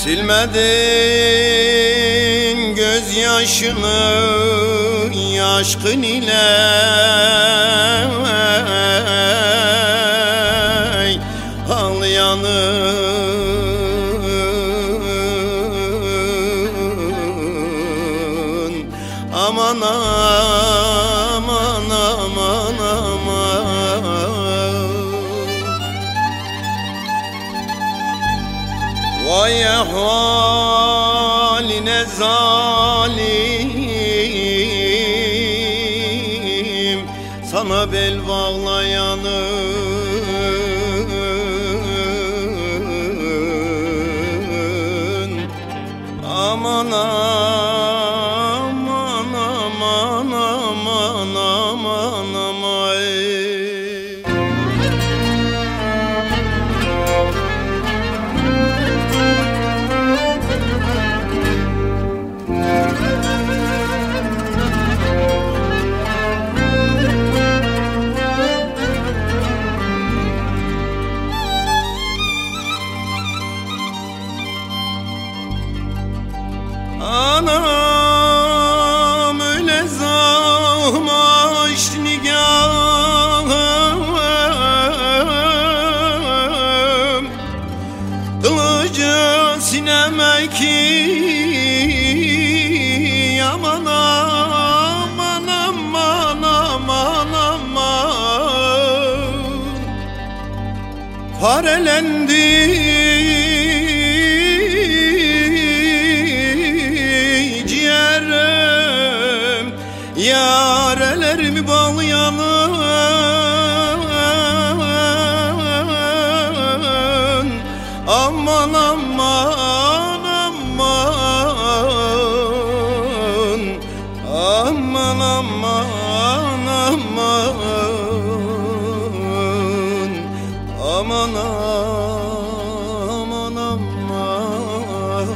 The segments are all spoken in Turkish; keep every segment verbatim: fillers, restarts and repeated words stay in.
Silmedin gözyaşını aşkın ile, ağlayanın aman aman aman aman. Vay haline zalim, sana bel bağlayanın aman aman aman aman aman aman. Anam öyle zahmaş nigahım, kılıcı sineme ki aman aman aman aman aman. Parelendi yarelerimi bağlayanın aman aman aman aman aman aman aman aman aman.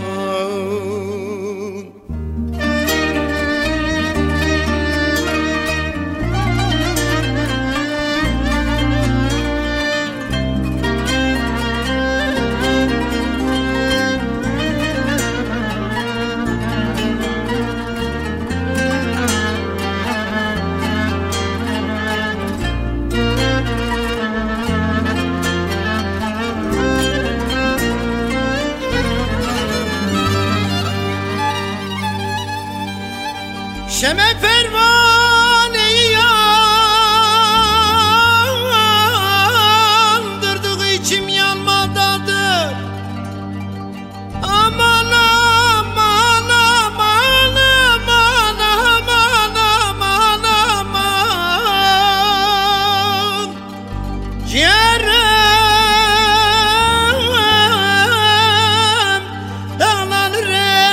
Şeme pervaneyi yandırdığı içim yanmadadır. Aman aman aman aman aman aman aman. Ciğerim dağlanır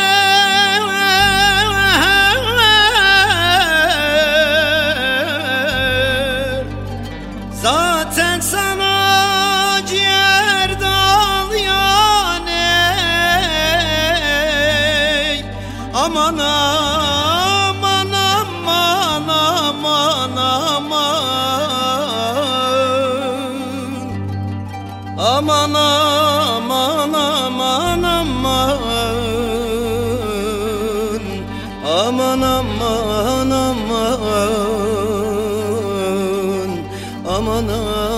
zaten sana ciğer dağlayan ey. Aman aman aman aman aman aman aman aman aman aman aman aman aman aman.